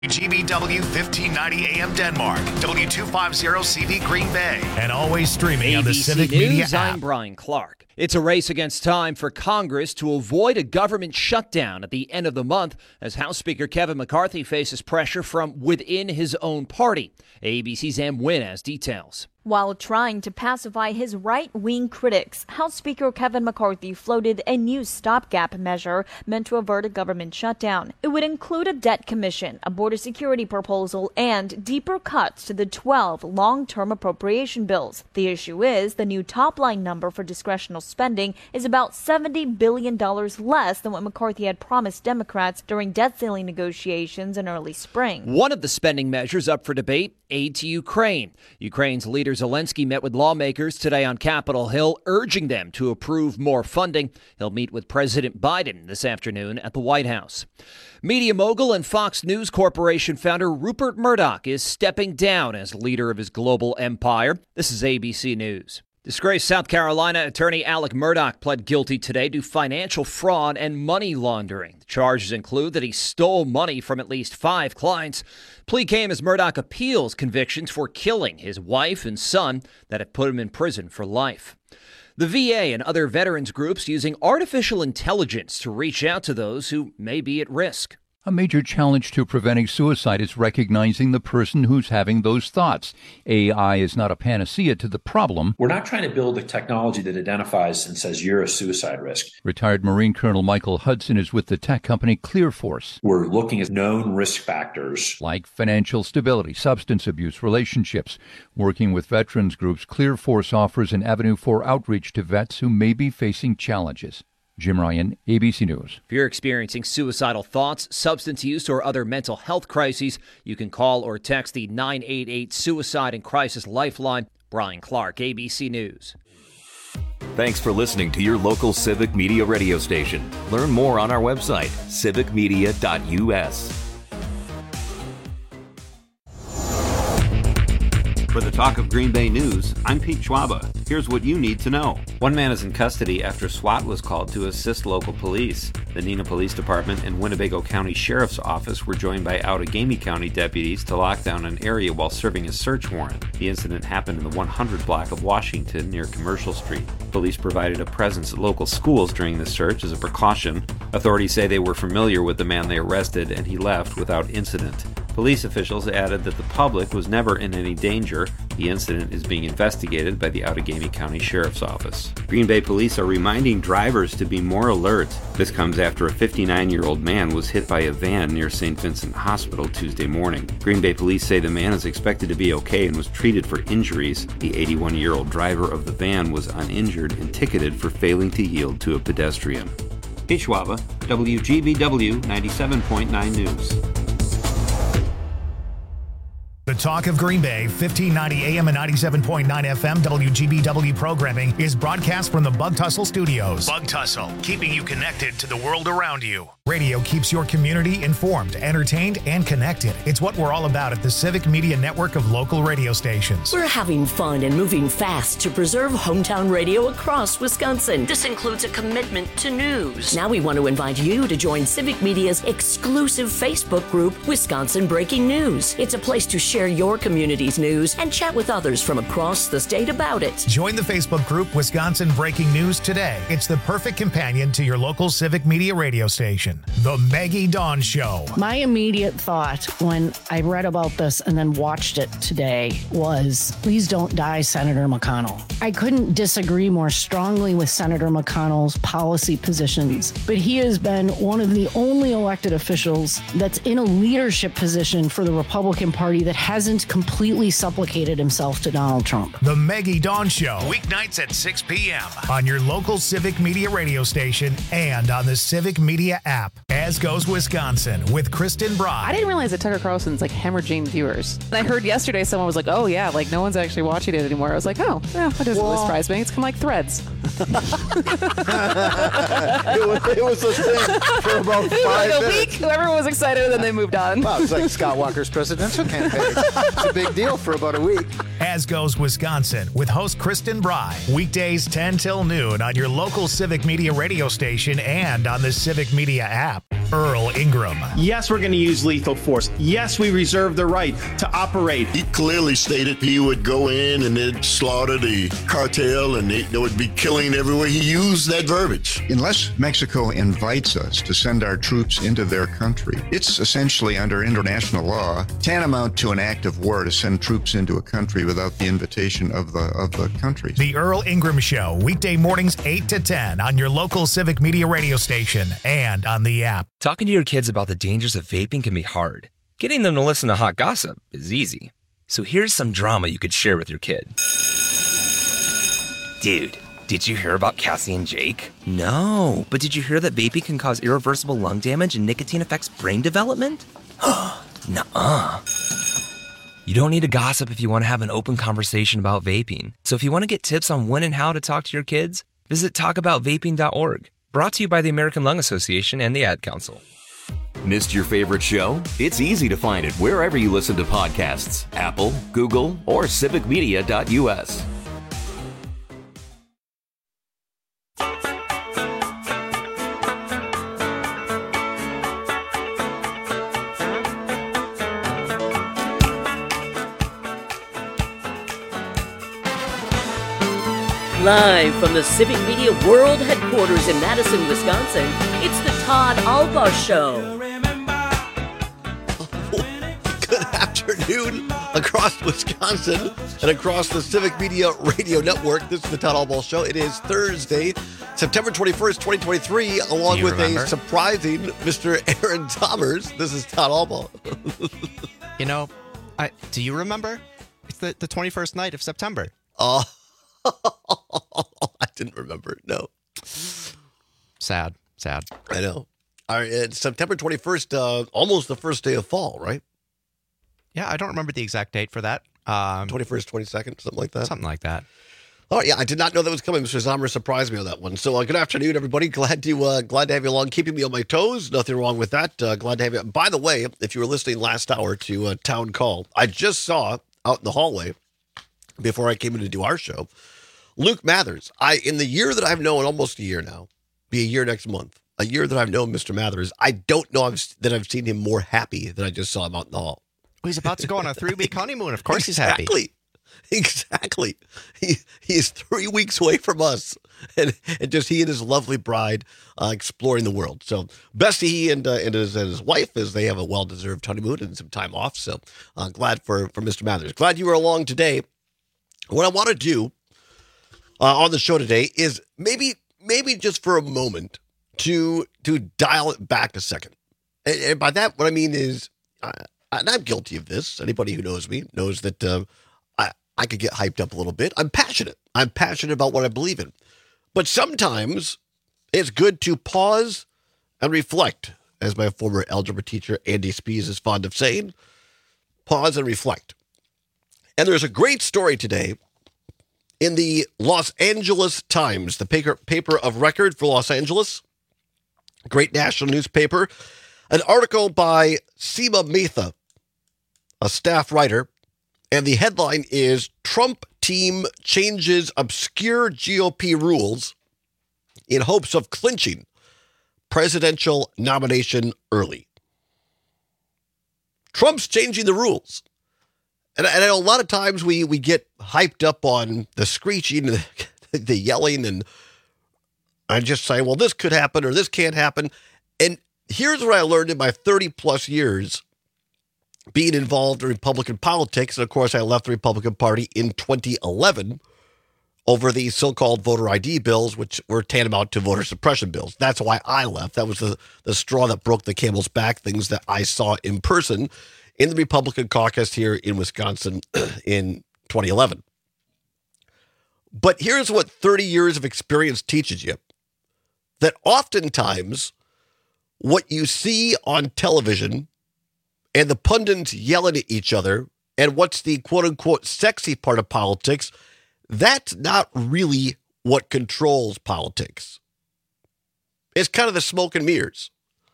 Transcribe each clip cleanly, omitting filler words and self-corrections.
GBW 1590 AM Denmark, W250CV Green Bay, and always streaming on the Civic Media app. I'm Brian Clark. It's a race against time for Congress to avoid a government shutdown at the end of the month as House Speaker Kevin McCarthy faces pressure from within his own party. ABC's Em Nguyen has details. While trying to pacify his right-wing critics, House Speaker Kevin McCarthy floated a new stopgap measure meant to avert a government shutdown. It would include a debt commission, a border security proposal, and deeper cuts to the 12 long-term appropriation bills. The issue is the new top-line number for discretionary spending is about $70 billion less than what McCarthy had promised Democrats during debt ceiling negotiations in early spring. One of the spending measures up for debate, aid to Ukraine. Ukraine's leader Zelensky met with lawmakers today on Capitol Hill, urging them to approve more funding. He'll meet with President Biden this afternoon at the White House. Media mogul and Fox News Corporation founder Rupert Murdoch is stepping down as leader of his global empire. This is ABC News. Disgraced South Carolina attorney Alec Murdaugh pled guilty today to financial fraud and money laundering. The charges include that he stole money from at least 5 clients. Plea came as Murdaugh appeals convictions for killing his wife and son that have put him in prison for life. The VA and other veterans groups using artificial intelligence to reach out to those who may be at risk. A major challenge to preventing suicide is recognizing the person who's having those thoughts. AI is not a panacea to the problem. We're not trying to build a technology that identifies and says you're a suicide risk. Retired Marine Colonel Michael Hudson is with the tech company ClearForce. We're looking at known risk factors like financial stability, substance abuse, relationships. Working with veterans groups, ClearForce offers an avenue for outreach to vets who may be facing challenges. Jim Ryan, ABC News. If you're experiencing suicidal thoughts, substance use, or other mental health crises, you can call or text the 988 Suicide and Crisis Lifeline. Brian Clark, ABC News. Thanks for listening to your local Civic Media radio station. Learn more on our website, civicmedia.us. For the Talk of Green Bay News, I'm Pete Schwaba. Here's what you need to know. One man is in custody after SWAT was called to assist local police. The Neenah Police Department and Winnebago County Sheriff's Office were joined by Outagamie County deputies to lock down an area while serving a search warrant. The incident happened in the 100 block of Washington near Commercial Street. Police provided a presence at local schools during the search as a precaution. Authorities say they were familiar with the man they arrested and he left without incident. Police officials added that the public was never in any danger. The incident is being investigated by the Outagamie County Sheriff's Office. Green Bay police are reminding drivers to be more alert. This comes after a 59-year-old man was hit by a van near St. Vincent Hospital Tuesday morning. Green Bay police say the man is expected to be okay and was treated for injuries. The 81-year-old driver of the van was uninjured and ticketed for failing to yield to a pedestrian. Pete Schwaba, WGBW 97.9 News. The Talk of Green Bay, 1590 AM and 97.9 FM WGBW programming is broadcast from the Bug Tussle Studios. Bug Tussle, keeping you connected to the world around you. Radio keeps your community informed, entertained, and connected. It's what we're all about at the Civic Media Network of local radio stations. We're having fun and moving fast to preserve hometown radio across Wisconsin. This includes a commitment to news. Now we want to invite you to join Civic Media's exclusive Facebook group, Wisconsin Breaking News. It's a place to share your community's news and chat with others from across the state about it. Join the Facebook group Wisconsin Breaking News today. It's the perfect companion to your local Civic Media radio station. The Maggie Dawn Show. My immediate thought when I read about this and then watched it today was, please don't die, Senator McConnell. I couldn't disagree more strongly with Senator McConnell's policy positions, but he has been one of the only elected officials that's in a leadership position for the Republican Party that hasn't completely supplicated himself to Donald Trump. The Maggie Dawn Show, weeknights at 6 p.m. on your local Civic Media radio station and on the Civic Media app. As Goes Wisconsin with Kristen Broad. I didn't realize that Tucker Carlson's like hemorrhaging viewers. And I heard yesterday someone was like, oh yeah, like no one's actually watching it anymore. I was like, oh, yeah, that doesn't really surprise me. It's kind of like Threads. it was a thing for about 5 like a minutes. week, everyone was excited and then they moved on. Wow, it's like Scott Walker's presidential campaign. It's a big deal for about a week. As Goes Wisconsin with host Kristen Bry. Weekdays 10 till noon on your local Civic Media radio station and on the Civic Media app. Earl Ingram. Yes, we're going to use lethal force. Yes, we reserve the right to operate. He clearly stated he would go in and they'd slaughter the cartel and they would be killing everywhere. He used that verbiage. Unless Mexico invites us to send our troops into their country, it's essentially under international law tantamount to an act of war to send troops into a country without the invitation of the country. The Earl Ingram Show, weekday mornings 8 to 10 on your local Civic Media radio station and on the app. Talking to your kids about the dangers of vaping can be hard. Getting them to listen to hot gossip is easy. So here's some drama you could share with your kid. Dude, did you hear about Cassie and Jake? No, but did you hear that vaping can cause irreversible lung damage and nicotine affects brain development? Nuh-uh. You don't need to gossip if you want to have an open conversation about vaping. So if you want to get tips on when and how to talk to your kids, visit talkaboutvaping.org. Brought to you by the American Lung Association and the Ad Council. Missed your favorite show? It's easy to find it wherever you listen to podcasts. Apple, Google, or civicmedia.us. Live from the Civic Media World Headquarters in Madison, Wisconsin, it's the Todd Alba Show. Good afternoon across Wisconsin and across the Civic Media Radio Network. This is the Todd Alba Show. It is Thursday, September 21st, 2023, along with a surprising Mr. Aaron Thomas. This is Todd Alba. Do you remember? It's the 21st night of September. I didn't remember. No. Sad. I know. All right, it's September 21st, almost the first day of fall, right? Yeah, I don't remember the exact date for that. 21st, 22nd, something like that. Something like that. Oh, yeah, I did not know that was coming. Mr. Zomer surprised me on that one. So good afternoon, everybody. Glad to have you along, keeping me on my toes. Nothing wrong with that. Glad to have you. By the way, if you were listening last hour to Town Call, I just saw out in the hallway before I came in to do our show, Luke Mathers. In the year that I've known, almost a year now, be a year next month, a year that I've known Mr. Mathers, I don't know that I've seen him more happy than I just saw him out in the hall. Well, he's about to go on a 3-week honeymoon. Of course he's happy. Exactly. He is 3 weeks away from us, and just he and his lovely bride exploring the world. So best to he and his wife as they have a well-deserved honeymoon and some time off. So glad for Mr. Mathers. Glad you were along today. What I want to do on the show today is maybe just for a moment to dial it back a second. And by that, what I mean is, and I'm guilty of this. Anybody who knows me knows that I could get hyped up a little bit. I'm passionate. I'm passionate about what I believe in. But sometimes it's good to pause and reflect, as my former algebra teacher, Andy Spees, is fond of saying. Pause and reflect. And there's a great story today in the Los Angeles Times, the paper of record for Los Angeles, great national newspaper, an article by Seema Mehta, a staff writer, and the headline is Trump Team Changes Obscure GOP Rules in Hopes of Clinching Presidential Nomination Early. Trump's changing the rules. And I know a lot of times we get hyped up on the screeching, the yelling, and I just say, well, this could happen or this can't happen. And here's what I learned in my 30-plus years being involved in Republican politics. And, of course, I left the Republican Party in 2011 over the so-called voter ID bills, which were tantamount to voter suppression bills. That's why I left. That was the straw that broke the camel's back, things that I saw in person in the Republican caucus here in Wisconsin in 2011. But here's what 30 years of experience teaches you. That oftentimes what you see on television and the pundits yelling at each other and what's the quote-unquote sexy part of politics, that's not really what controls politics. It's kind of the smoke and mirrors.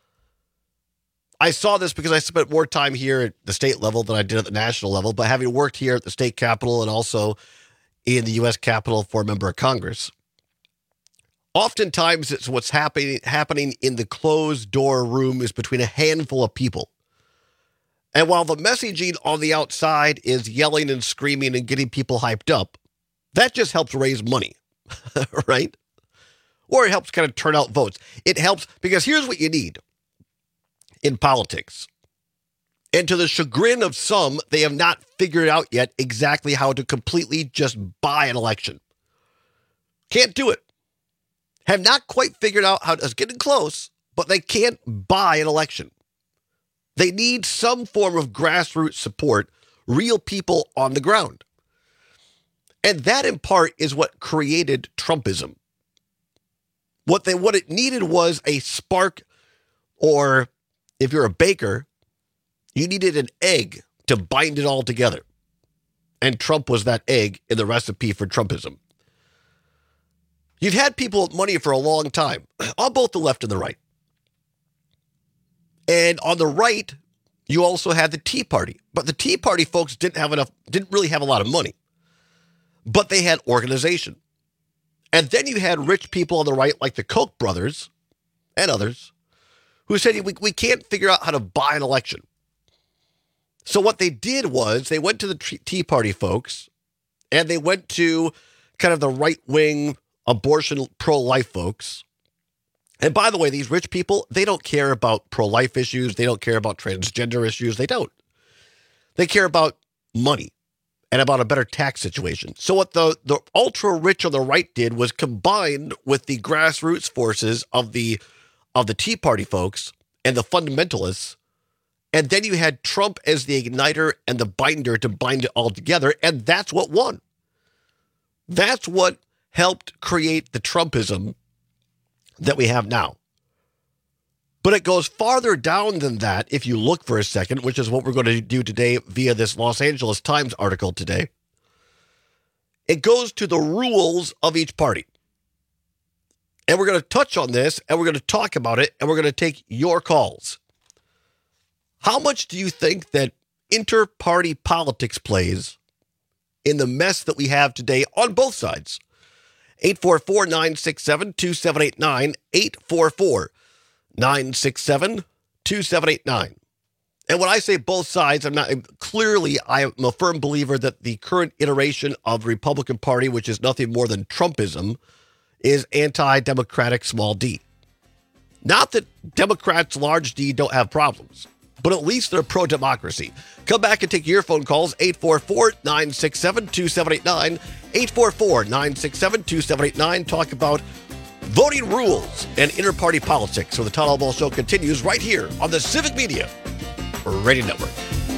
I saw this because I spent more time here at the state level than I did at the national level, but having worked here at the state capitol and also in the U.S. Capitol for a member of Congress, Oftentimes, it's what's happening in the closed door room is between a handful of people. And while the messaging on the outside is yelling and screaming and getting people hyped up, that just helps raise money, right? Or it helps kind of turn out votes. It helps because here's what you need in politics. And to the chagrin of some, they have not figured out yet exactly how to completely just buy an election. Can't do it. Have not quite figured out how to, it's getting close, but they can't buy an election. They need some form of grassroots support, real people on the ground. And that in part is what created Trumpism. What it needed was a spark, or if you're a baker, you needed an egg to bind it all together. And Trump was that egg in the recipe for Trumpism. You've had people with money for a long time, on both the left and the right. And on the right, you also had the Tea Party. But the Tea Party folks didn't really have a lot of money. But they had organization. And then you had rich people on the right, like the Koch brothers and others, who said, we can't figure out how to buy an election. So what they did was they went to the Tea Party folks, and they went to kind of the right-wing abortion pro-life folks. And by the way, these rich people, they don't care about pro-life issues. They don't care about transgender issues. They don't. They care about money and about a better tax situation. So what the ultra-rich on the right did was combined with the grassroots forces of the Tea Party folks and the fundamentalists. And then you had Trump as the igniter and the binder to bind it all together. And that's what won. That's what helped create the Trumpism that we have now. But it goes farther down than that if you look for a second, which is what we're going to do today via this Los Angeles Times article today. It goes to the rules of each party. And we're going to touch on this, and we're going to talk about it, and we're going to take your calls. How much do you think that inter-party politics plays in the mess that we have today on both sides? 844-967-2789, 844-967-2789. And when I say both sides, I am a firm believer that the current iteration of the Republican Party, which is nothing more than Trumpism, is anti-democratic small d. Not that Democrats large d don't have problems, but at least they're pro-democracy. Come back and take your phone calls, 844-967-2789, 844-967-2789. Talk about voting rules and inter-party politics. So the Todd Albaugh Show continues right here on the Civic Media Radio Network.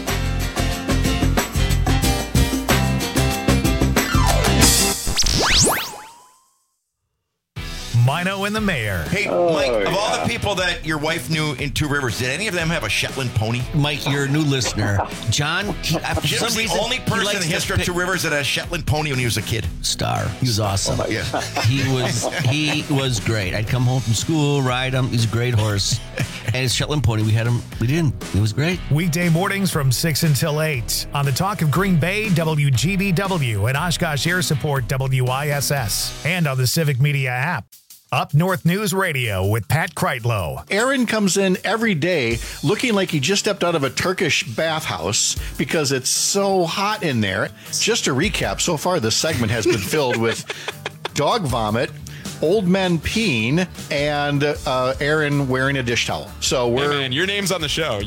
Mino and the Mayor. Hey, Mike, of all the people that your wife knew in Two Rivers, did any of them have a Shetland pony? Mike, you're a new listener. John, Jim was the only person in the history of Two Rivers that had a Shetland pony when he was a kid. Star. He was awesome. Yeah. He was great. I'd come home from school, ride him. He's a great horse. And his Shetland pony, we didn't. It was great. Weekday mornings from 6 until 8 on the Talk of Green Bay, WGBW, and Oshkosh Air Support, WISS, and on the Civic Media app. Up North News Radio with Pat Kreitlow. Aaron comes in every day looking like he just stepped out of a Turkish bathhouse because it's so hot in there. Just to recap, so far this segment has been filled with dog vomit, old men peeing, and Aaron wearing a dish towel. So Hey man, your name's on the show.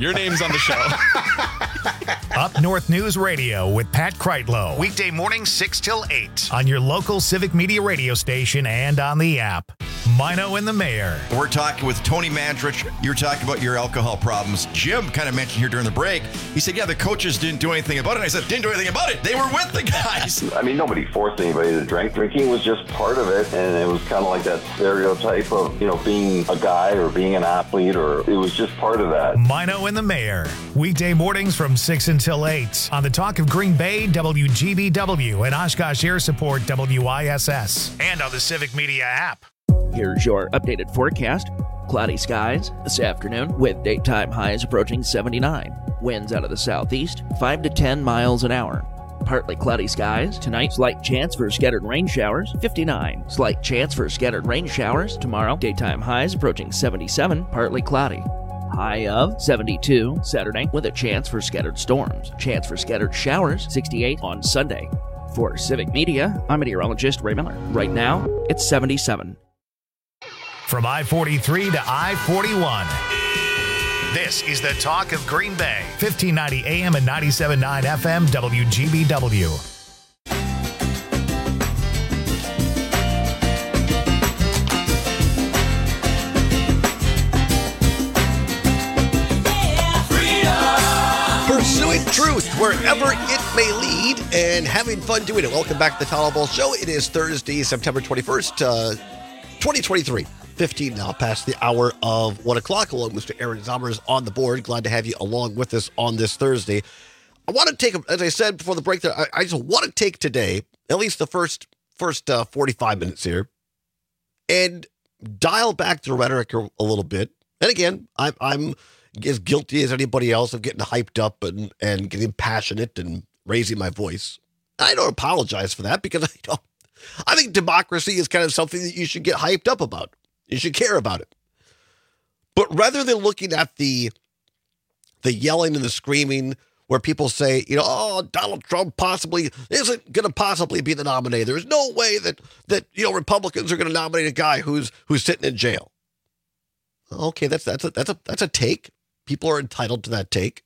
Up North News Radio with Pat Kreitlow. Weekday mornings 6 till 8 on your local Civic Media radio station and on the app. Mino and the Mayor. We're talking with Tony Mandrich. You're talking about your alcohol problems. Jim kind of mentioned here during the break. He said, yeah, the coaches didn't do anything about it. And I said, didn't do anything about it. They were with the guys. I mean, nobody forced anybody to drink. Drinking was just part of it. And it was kind of like that stereotype of, being a guy or being an athlete, or it was just part of that. Mino and the Mayor. Weekday mornings from 6 until 8 on the Talk of Green Bay, WGBW, and Oshkosh Air Support, WISS, and on the Civic Media app. Here's your updated forecast. Cloudy skies this afternoon with daytime highs approaching 79. Winds out of the southeast, 5 to 10 miles an hour. Partly cloudy skies. Tonight, slight chance for scattered rain showers, 59. Slight chance for scattered rain showers. Tomorrow, daytime highs approaching 77, partly cloudy. High of 72 Saturday with a chance for scattered storms. Chance for scattered showers, 68 on Sunday. For Civic Media, I'm meteorologist Ray Miller. Right now, it's 77. From I-43 to I-41. This is the talk of Green Bay. 1590 AM and 97.9 FM WGBW. Pursuing truth wherever it may lead and having fun doing it. Welcome back to the Tyler Ball Show. It is Thursday, September 21st, 2023. 15 now past the hour of 1 o'clock. Along with Mr. Aaron Zommers on the board. Glad to have you along with us on this Thursday. I want to take, as I said before the break there, I just want to take today, at least the first 45 minutes here, and dial back the rhetoric a little bit. And again, I'm as guilty as anybody else of getting hyped up and getting passionate and raising my voice. I don't apologize for that because I think democracy is kind of something that you should get hyped up about. You should care about it. But rather than looking at the yelling and the screaming where people say, Donald Trump possibly isn't going to possibly be the nominee. There's no way that Republicans are going to nominate a guy who's sitting in jail. Okay, that's a take. People are entitled to that take.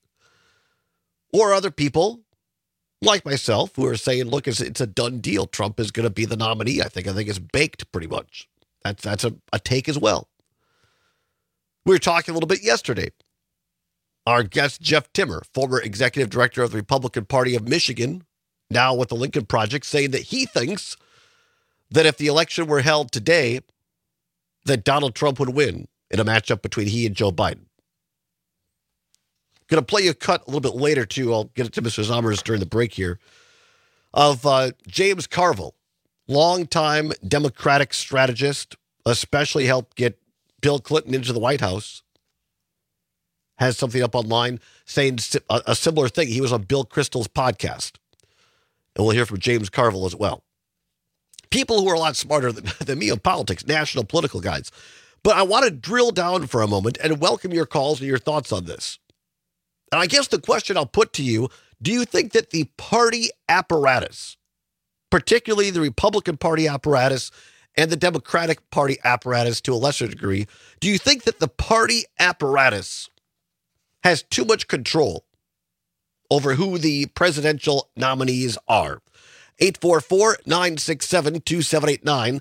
Or other people, like myself, who are saying, look, it's a done deal. Trump is going to be the nominee. I think it's baked pretty much. That's a take as well. We were talking a little bit yesterday. Our guest, Jeff Timmer, former executive director of the Republican Party of Michigan, now with the Lincoln Project, saying that he thinks that if the election were held today, that Donald Trump would win in a matchup between he and Joe Biden. Going to play you a cut a little bit later, too. I'll get it to Mr. Zommers during the break here, of James Carville, longtime Democratic strategist, especially helped get Bill Clinton into the White House, has something up online saying a similar thing. He was on Bill Kristol's podcast. And we'll hear from James Carville as well. People who are a lot smarter than me in politics, national political guys. But I want to drill down for a moment and welcome your calls and your thoughts on this. And I guess the question I'll put to you, do you think that the party apparatus, particularly the Republican Party apparatus and the Democratic Party apparatus to a lesser degree, do you think that the party apparatus has too much control over who the presidential nominees are? 844-967-2789,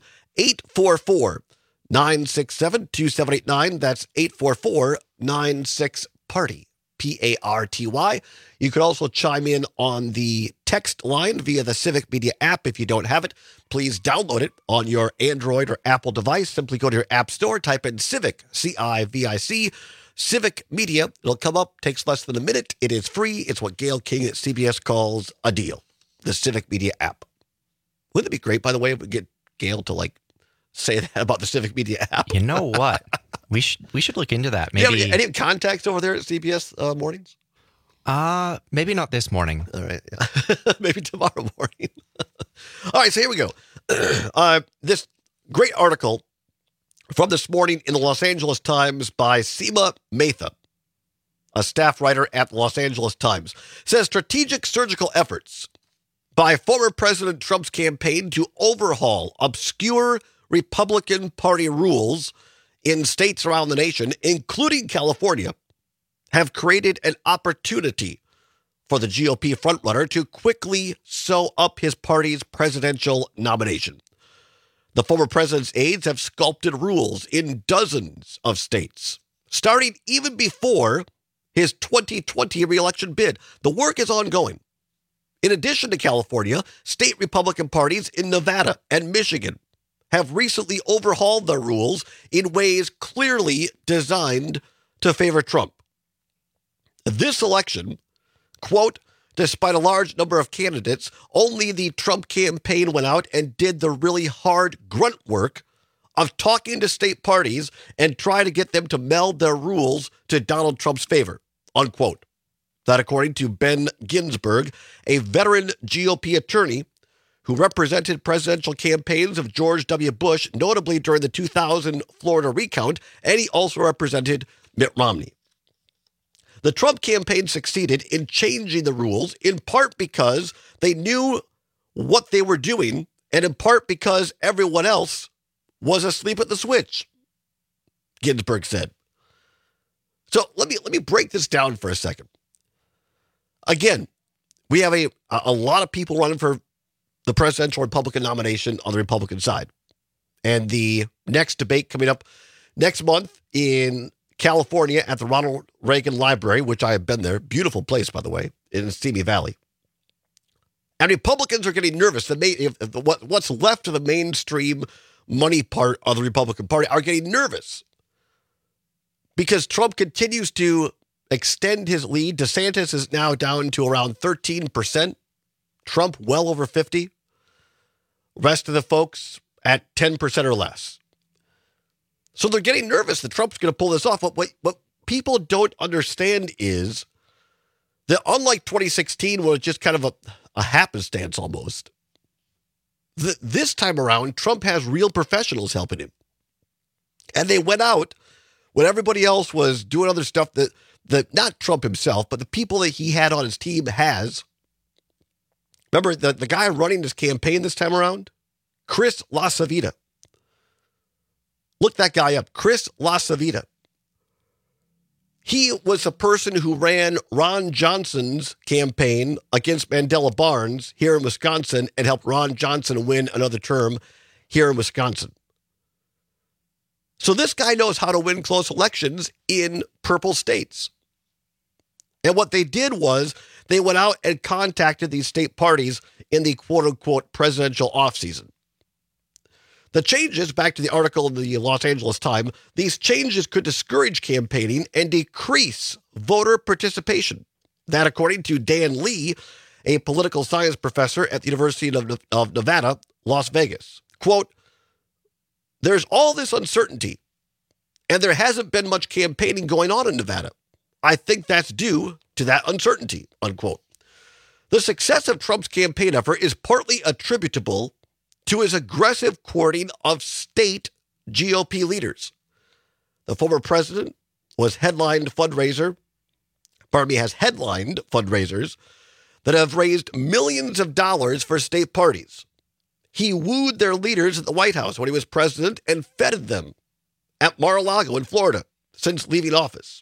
844-967-2789. That's 844-96-PARTY. PARTY. You could also chime in on the text line via the Civic Media app. If you don't have it, please download it on your Android or Apple device. Simply go to your app store, type in Civic, C-I-V-I-C, Civic Media. It'll come up, takes less than a minute. It is free. It's what Gail King at CBS calls a deal, the Civic Media app. Wouldn't it be great, by the way, if we get Gail to say that about the Civic Media app? You know what? We should look into that. Maybe any contacts over there at CBS mornings? Maybe not this morning. All right. Yeah. Maybe tomorrow morning. All right, so here we go. This great article from this morning in the Los Angeles Times by Seema Mehta, a staff writer at the Los Angeles Times, says strategic surgical efforts by former President Trump's campaign to overhaul obscure Republican Party rules in states around the nation, including California, have created an opportunity for the GOP frontrunner to quickly sew up his party's presidential nomination. The former president's aides have sculpted rules in dozens of states, starting even before his 2020 re-election bid. The work is ongoing. In addition to California, state Republican parties in Nevada and Michigan have recently overhauled their rules in ways clearly designed to favor Trump. This election, quote, despite a large number of candidates, only the Trump campaign went out and did the really hard grunt work of talking to state parties and try to get them to meld their rules to Donald Trump's favor, unquote. That according to Ben Ginsburg, a veteran GOP attorney who represented presidential campaigns of George W. Bush, notably during the 2000 Florida recount, and he also represented Mitt Romney. The Trump campaign succeeded in changing the rules, in part because they knew what they were doing, and in part because everyone else was asleep at the switch, Ginsburg said. So let me break this down for a second. Again, we have a lot of people running for the presidential Republican nomination on the Republican side. And the next debate coming up next month in California at the Ronald Reagan Library, which I have been there. Beautiful place, by the way, in Simi Valley. And Republicans are getting nervous. What's left of the mainstream money part of the Republican Party are getting nervous because Trump continues to extend his lead. DeSantis is now down to around 13%. Trump well over 50%. Rest of the folks at 10% or less. So they're getting nervous that Trump's going to pull this off. What people don't understand is that unlike 2016, where it's just kind of a happenstance almost, this time around, Trump has real professionals helping him. And they went out when everybody else was doing other stuff that not Trump himself, but the people that he had on his team has. Remember the guy running his campaign this time around? Chris LaCivita. Look that guy up. Chris LaCivita. He was the person who ran Ron Johnson's campaign against Mandela Barnes here in Wisconsin and helped Ron Johnson win another term here in Wisconsin. So this guy knows how to win close elections in purple states. And what they did was they went out and contacted these state parties in the quote-unquote presidential offseason. The changes, back to the article in the Los Angeles Times, these changes could discourage campaigning and decrease voter participation. That, according to Dan Lee, a political science professor at the University of Nevada, Las Vegas. Quote, there's all this uncertainty, and there hasn't been much campaigning going on in Nevada. I think that's due to that uncertainty, unquote. The success of Trump's campaign effort is partly attributable to his aggressive courting of state GOP leaders. The former president has headlined fundraisers that have raised millions of dollars for state parties. He wooed their leaders at the White House when he was president and feted them at Mar-a-Lago in Florida since leaving office.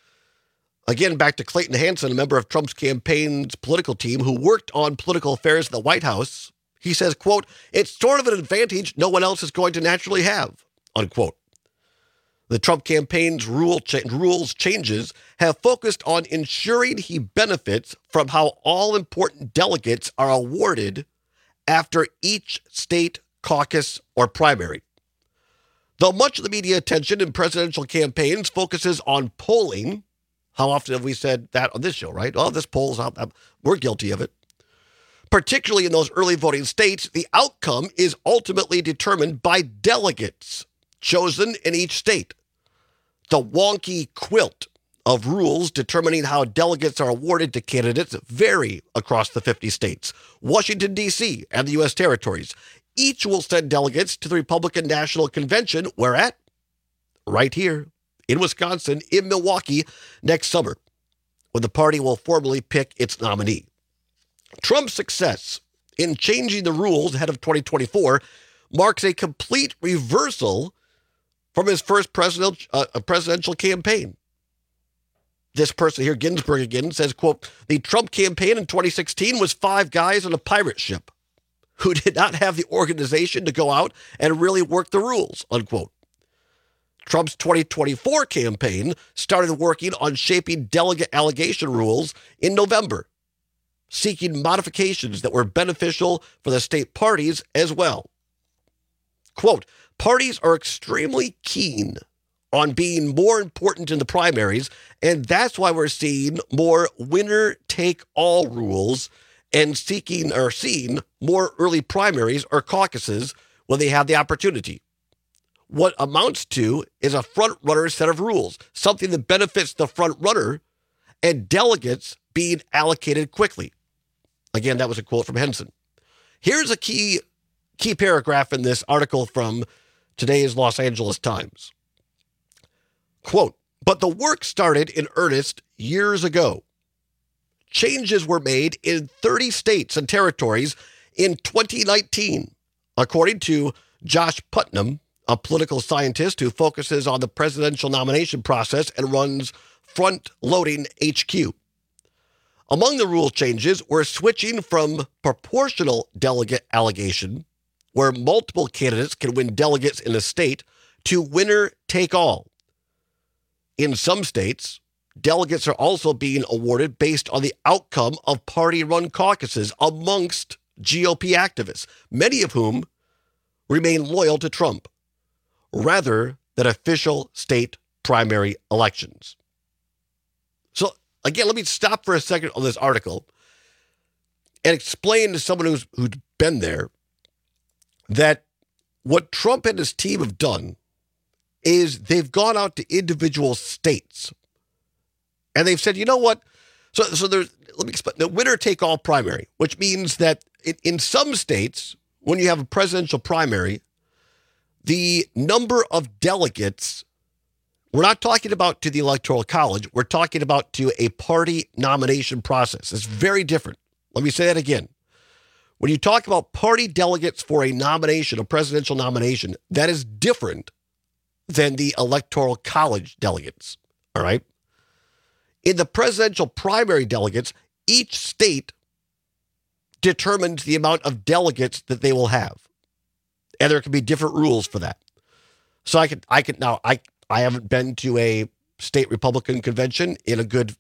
Again, back to Clayton Hanson, a member of Trump's campaign's political team who worked on political affairs at the White House. He says, quote, it's sort of an advantage no one else is going to naturally have, unquote. The Trump campaign's rules changes have focused on ensuring he benefits from how all important delegates are awarded after each state caucus or primary. Though much of the media attention in presidential campaigns focuses on polling, how often have we said that on this show, right? Oh, this poll's out. We're guilty of it. Particularly in those early voting states, the outcome is ultimately determined by delegates chosen in each state. The wonky quilt of rules determining how delegates are awarded to candidates vary across the 50 states. Washington, D.C. and the U.S. territories each will send delegates to the Republican National Convention, where at? Right here in Wisconsin, in Milwaukee, next summer, when the party will formally pick its nominee. Trump's success in changing the rules ahead of 2024 marks a complete reversal from his first presidential campaign. This person here, Ginsburg again, says, quote, the Trump campaign in 2016 was 5 guys on a pirate ship who did not have the organization to go out and really work the rules, unquote. Trump's 2024 campaign started working on shaping delegate allegation rules in November, seeking modifications that were beneficial for the state parties as well. Quote, parties are extremely keen on being more important in the primaries, and that's why we're seeing more winner-take-all rules and seeing more early primaries or caucuses when they have the opportunity. What amounts to is a front-runner set of rules, something that benefits the front-runner, and delegates being allocated quickly. Again, that was a quote from Henson. Here's a key paragraph in this article from today's Los Angeles Times. Quote, but the work started in earnest years ago. Changes were made in 30 states and territories in 2019, according to Josh Putnam, a political scientist who focuses on the presidential nomination process and runs Front Loading HQ. Among the rule changes were switching from proportional delegate allocation, where multiple candidates can win delegates in a state, to winner take all. In some states, delegates are also being awarded based on the outcome of party-run caucuses amongst GOP activists, many of whom remain loyal to Trump, rather than official state primary elections. So, again, let me stop for a second on this article and explain to someone who's been there that what Trump and his team have done is they've gone out to individual states and they've said, you know what? So there's, let me explain, the winner take all primary, which means that in some states, when you have a presidential primary, the number of delegates, we're not talking about to the Electoral College, we're talking about to a party nomination process. It's very different. Let me say that again. When you talk about party delegates for a nomination, a presidential nomination, that is different than the Electoral College delegates, all right? In the presidential primary delegates, each state determines the amount of delegates that they will have. And there can be different rules for that. So I haven't been to a state Republican convention in a good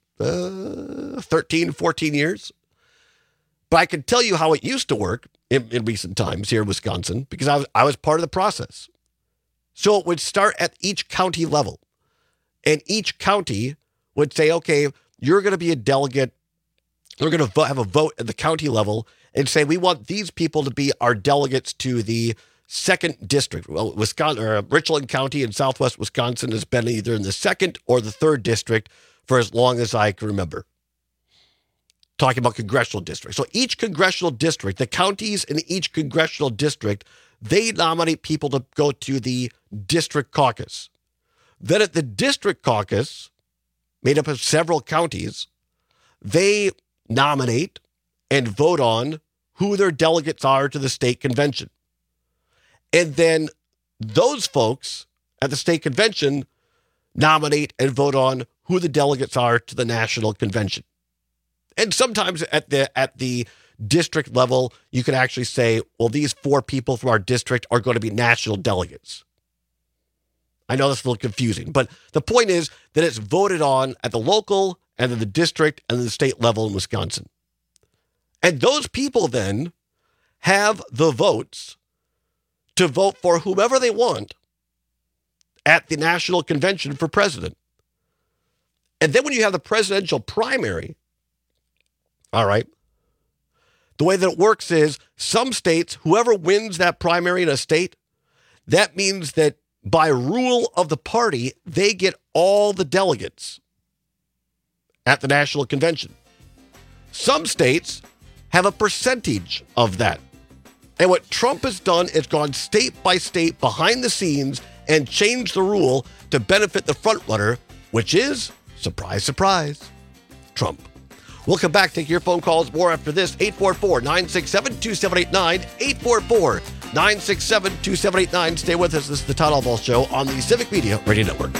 13, 14 years. But I can tell you how it used to work in recent times here in Wisconsin, because I was part of the process. So it would start at each county level. And each county would say, okay, you're going to be a delegate. We're going to have a vote at the county level and say, we want these people to be our delegates to the 2nd district. Well, Wisconsin, or Richland County in southwest Wisconsin has been either in the 2nd or the 3rd district for as long as I can remember. Talking about congressional districts. So each congressional district, the counties in each congressional district, they nominate people to go to the district caucus. Then at the district caucus, made up of several counties, they nominate and vote on who their delegates are to the state convention. And then those folks at the state convention nominate and vote on who the delegates are to the national convention. And sometimes at the district level, you can actually say, well, these 4 people from our district are going to be national delegates. I know that's a little confusing, but the point is that it's voted on at the local and then the district and then the state level in Wisconsin. And those people then have the votes to vote for whomever they want at the national convention for president. And then when you have the presidential primary, all right, the way that it works is some states, whoever wins that primary in a state, that means that by rule of the party, they get all the delegates at the national convention. Some states have a percentage of that. And what Trump has done is gone state by state behind the scenes and changed the rule to benefit the frontrunner, which is, surprise, surprise, Trump. We'll come back, take your phone calls more after this. 844-967-2789, 844-967-2789. Stay with us. This is the Todd Albaugh Show on the Civic Media Radio Network.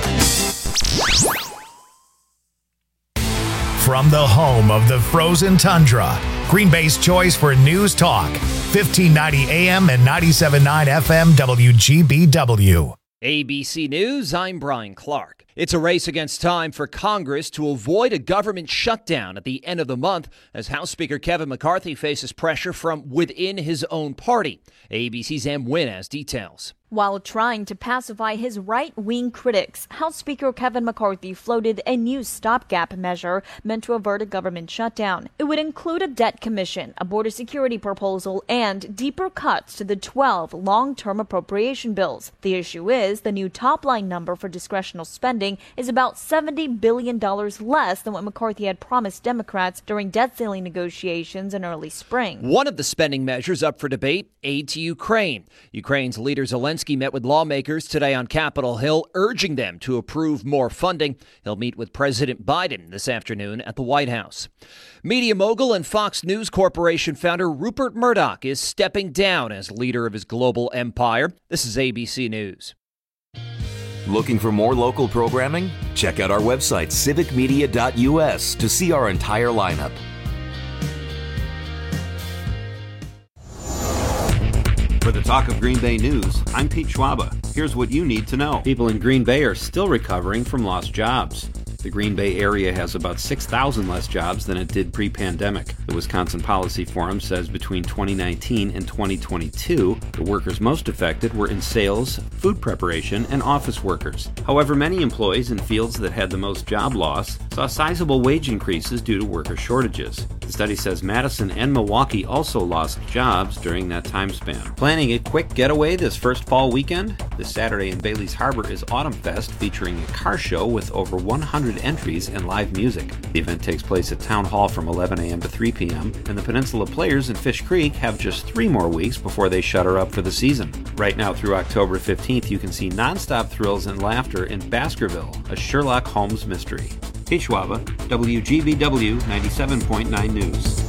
From the home of the frozen tundra, Green Bay's choice for news talk, 1590 AM and 97.9 FM WGBW. ABC News, I'm Brian Clark. It's a race against time for Congress to avoid a government shutdown at the end of the month as House Speaker Kevin McCarthy faces pressure from within his own party. ABC's Em Nguyen has details. While trying to pacify his right-wing critics, House Speaker Kevin McCarthy floated a new stopgap measure meant to avert a government shutdown. It would include a debt commission, a border security proposal, and deeper cuts to the 12 long-term appropriation bills. The issue is the new top-line number for discretionary spending spending is about $70 billion less than what McCarthy had promised Democrats during debt ceiling negotiations in early spring. One of the spending measures up for debate, aid to Ukraine. Ukraine's leader Zelensky met with lawmakers today on Capitol Hill, urging them to approve more funding. He'll meet with President Biden this afternoon at the White House. Media mogul and Fox News Corporation founder Rupert Murdoch is stepping down as leader of his global empire. This is ABC News. Looking for more local programming? Check out our website, civicmedia.us, to see our entire lineup. For the Talk of Green Bay News, I'm Pete Schwaba. Here's what you need to know. People in Green Bay are still recovering from lost jobs. The Green Bay area has about 6,000 less jobs than it did pre-pandemic. The Wisconsin Policy Forum says between 2019 and 2022, the workers most affected were in sales, food preparation, and office workers. However, many employees in fields that had the most job loss saw sizable wage increases due to worker shortages. The study says Madison and Milwaukee also lost jobs during that time span. Planning a quick getaway this first fall weekend? This Saturday in Bailey's Harbor is Autumn Fest, featuring a car show with over 100 entries and live music. The event takes place at Town Hall from 11 a.m. to 3 p.m., and the Peninsula Players in Fish Creek have just 3 more weeks before they shutter up for the season. Right now through October 15th, you can see nonstop thrills and laughter in Baskerville, a Sherlock Holmes mystery. Pete Schwaba, WGBW 97.9 News.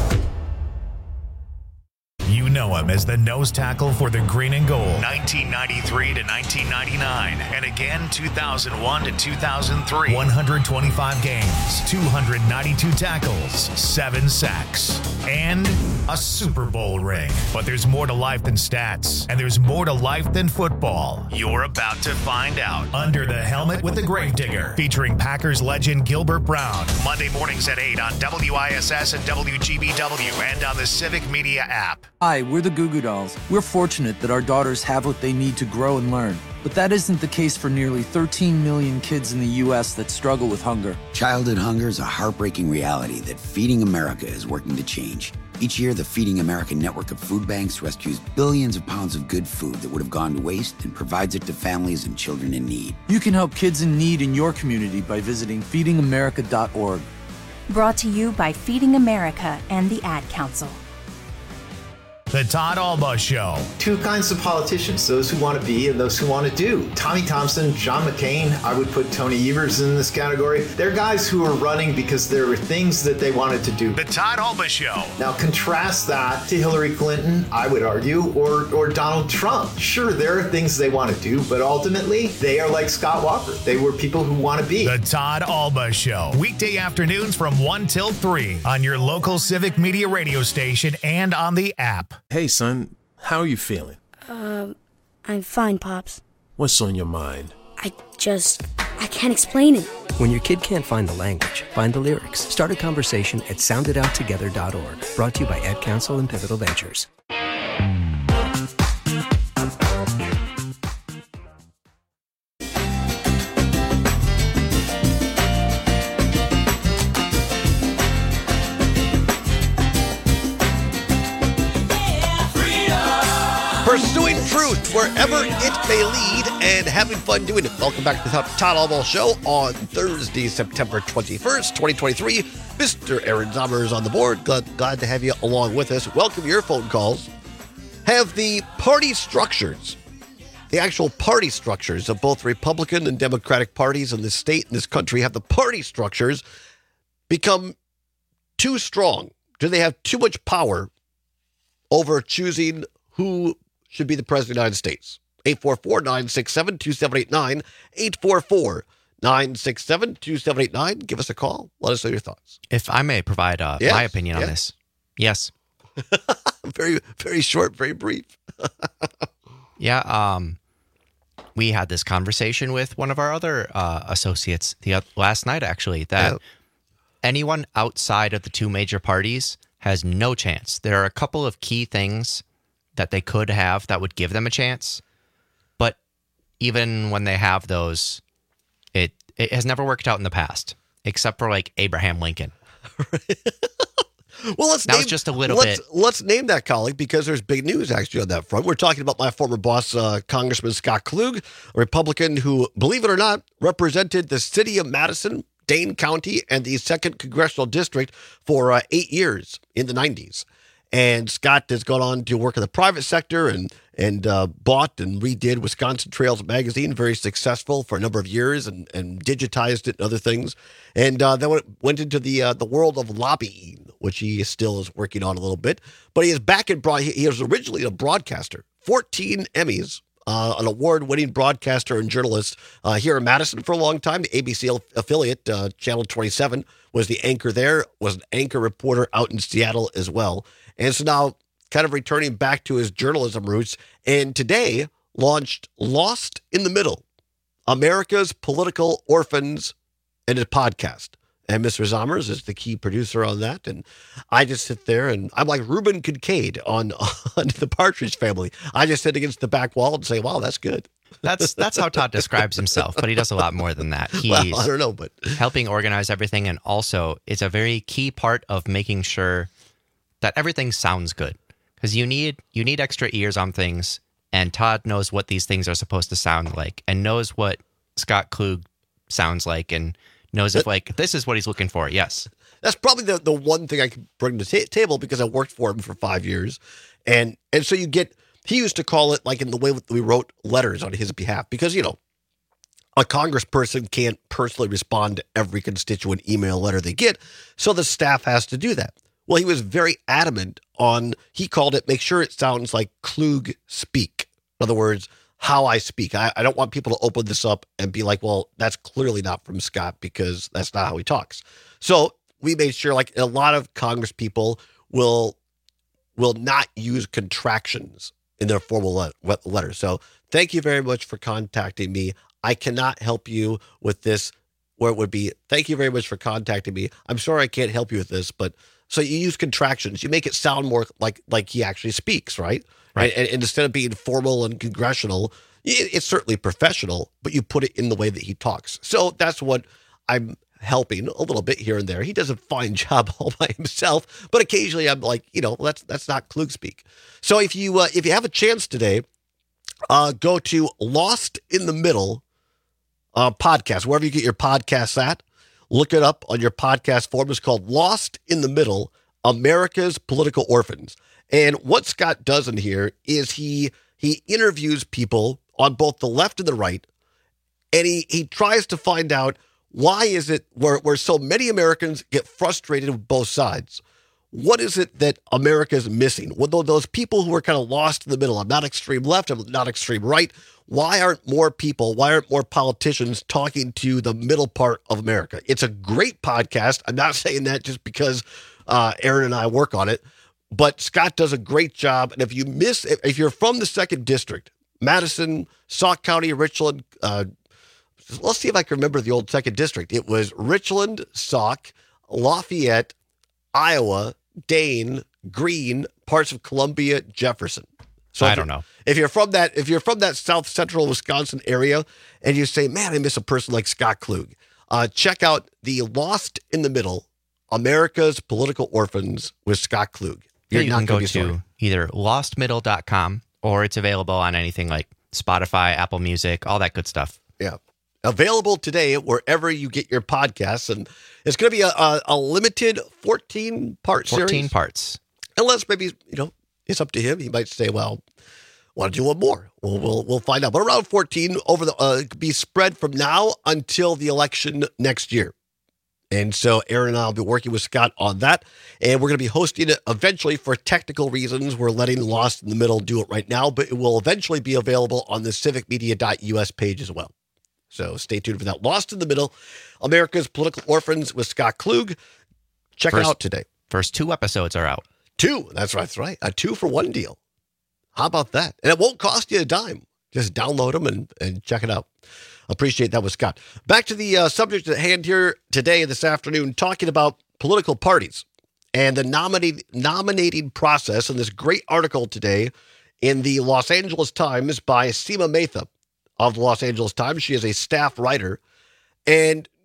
You know him as the nose tackle for the Green and Gold, 1993 to 1999, and again 2001 to 2003. 125 games, 292 tackles, 7 sacks, and a Super Bowl ring. But there's more to life than stats, and there's more to life than football. You're about to find out. Under the Helmet with the Gravedigger, featuring Packers legend Gilbert Brown. Monday mornings at 8 on WISS and WGBW, and on the Civic Media app. Hi, we're the Goo Goo Dolls. We're fortunate that our daughters have what they need to grow and learn. But that isn't the case for nearly 13 million kids in the U.S. that struggle with hunger. Childhood hunger is a heartbreaking reality that Feeding America is working to change. Each year, the Feeding America network of food banks rescues billions of pounds of good food that would have gone to waste and provides it to families and children in need. You can help kids in need in your community by visiting feedingamerica.org. Brought to you by Feeding America and the Ad Council. The Todd Alba Show. Two kinds of politicians, those who want to be and those who want to do. Tommy Thompson, John McCain, I would put Tony Evers in this category. They're guys who are running because there were things that they wanted to do. The Todd Alba Show. Now contrast that to Hillary Clinton, I would argue, or Donald Trump. Sure, there are things they want to do, but ultimately, they are like Scott Walker. They were people who want to be. The Todd Alba Show. Weekday afternoons from 1 till 3 on your local Civic Media radio station and on the app. Hey, son, how are you feeling? I'm fine, Pops. What's on your mind? I can't explain it. When your kid can't find the language, find the lyrics. Start a conversation at sounditouttogether.org. Brought to you by Ad Council and Pivotal Ventures. Pursuing truth wherever it may lead and having fun doing it. Welcome back to the Todd Alba Show on Thursday, September 21st, 2023. Mr. Aaron Sommer is on the board. Glad to have you along with us. Welcome your phone calls. Have the party structures, the actual party structures of both Republican and Democratic parties in this state, in this country, have the party structures become too strong? Do they have too much power over choosing who should be the president of the United States? 844-967-2789, 844-967-2789. Give us a call. Let us know your thoughts. If I may provide my opinion on this. Yes. Very, very short, very brief. Yeah. We had this conversation with one of our other associates last night, actually, that anyone outside of the two major parties has no chance. There are a couple of key things that they could have that would give them a chance. But even when they have those, it has never worked out in the past, except for like Abraham Lincoln. Well, was just a little bit. Let's name that colleague because there's big news actually on that front. We're talking about my former boss, Congressman Scott Klug, a Republican who, believe it or not, represented the city of Madison, Dane County, and the 2nd Congressional District for 8 years in the 90s. And Scott has gone on to work in the private sector and bought and redid Wisconsin Trails magazine, very successful for a number of years, and digitized it and other things. And then went into the world of lobbying, which he still is working on a little bit. But he is back in he was originally a broadcaster, 14 Emmys, an award-winning broadcaster and journalist here in Madison for a long time. The ABC affiliate, Channel 27, was the anchor there, was an anchor reporter out in Seattle as well. And so now kind of returning back to his journalism roots, and today launched Lost in the Middle, America's Political Orphans, and a podcast. And Mr. Zommers is the key producer on that. And I just sit there and I'm like Reuben Kincaid on the Partridge Family. I just sit against the back wall and say, wow, that's good. That's how Todd describes himself, but he does a lot more than that. He's well, I don't know, but helping organize everything, and also it's a very key part of making sure that everything sounds good, because you need extra ears on things, and Todd knows what these things are supposed to sound like, and knows what Scott Klug sounds like, and knows if this is what he's looking for. Yes, that's probably the one thing I can bring to the table because I worked for him for 5 years, and so you get. He used to call it like in the way we wrote letters on his behalf, because a congressperson can't personally respond to every constituent email letter they get, so the staff has to do that. Well, he was very adamant he called it, make sure it sounds like Klug speak. In other words, how I speak. I don't want people to open this up and be like, well, that's clearly not from Scott because that's not how he talks. So we made sure, like a lot of Congress people will not use contractions in their formal letters. So thank you very much for contacting me. I cannot help you with this, where it would be, thank you very much for contacting me. I'm sorry I can't help you with this, but so you use contractions. You make it sound more like he actually speaks, right? Right. And instead of being formal and congressional, it's certainly professional, but you put it in the way that he talks. So that's what I'm helping a little bit here and there. He does a fine job all by himself, but occasionally I'm like, that's not Klug speak. So if you have a chance today, go to Lost in the Middle podcast, wherever you get your podcasts at. Look it up on your podcast form. It's called Lost in the Middle, America's Political Orphans. And what Scott does in here is he interviews people on both the left and the right, and he tries to find out why is it where so many Americans get frustrated with both sides. What is it that America is missing? Well, those people who are kind of lost in the middle, I'm not extreme left, I'm not extreme right. Why aren't more politicians talking to the middle part of America? It's a great podcast. I'm not saying that just because Aaron and I work on it, but Scott does a great job. And if you're from the 2nd District, Madison, Sauk County, Richland, let's see if I can remember the old 2nd District. It was Richland, Sauk, Lafayette, Iowa, Dane, Greene, parts of Columbia, Jefferson. So I don't know. If you're from that south central Wisconsin area and you say, man, I miss a person like Scott Klug, check out the Lost in the Middle, America's Political Orphans with Scott Klug. You can go to either lostmiddle.com or it's available on anything like Spotify, Apple Music, all that good stuff. Yeah. Available today wherever you get your podcasts. And it's going to be a limited 14-part series. 14 parts. Unless maybe, it's up to him. He might say, well, want to do one more. We'll find out. But around 14 be spread from now until the election next year. And so Aaron and I will be working with Scott on that. And we're going to be hosting it eventually for technical reasons. We're letting Lost in the Middle do it right now, but it will eventually be available on the civicmedia.us page as well. So stay tuned for that. Lost in the Middle, America's Political Orphans with Scott Klug. Check it out today. First 2 episodes are out. 2. That's right. A 2-for-1 deal. How about that? And it won't cost you a dime. Just download them and check it out. Appreciate that with Scott. Back to the subject at hand here today, this afternoon, talking about political parties and the nominating process. And this great article today in the Los Angeles Times by Seema Mehta of the Los Angeles Times. She is a staff writer. And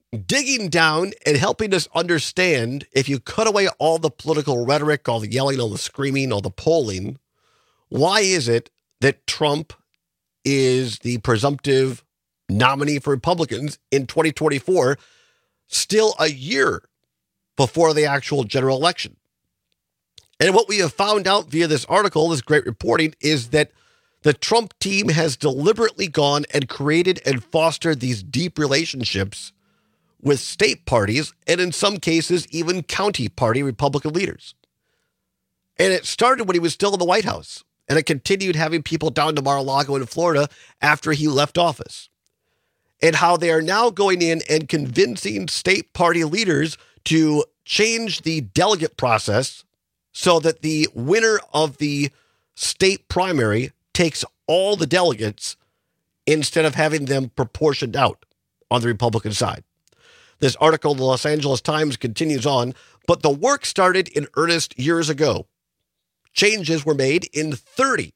digging down and helping us understand, if you cut away all the political rhetoric, all the yelling, all the screaming, all the polling, why is it that Trump is the presumptive nominee for Republicans in 2024, still a year before the actual general election? And what we have found out via this article, this great reporting, is that the Trump team has deliberately gone and created and fostered these deep relationships with state parties, and in some cases, even county party Republican leaders. And it started when he was still in the White House, and it continued having people down to Mar-a-Lago in Florida after he left office. And how they are now going in and convincing state party leaders to change the delegate process so that the winner of the state primary takes all the delegates instead of having them proportioned out on the Republican side. This article in the Los Angeles Times continues on, but the work started in earnest years ago. Changes were made in 30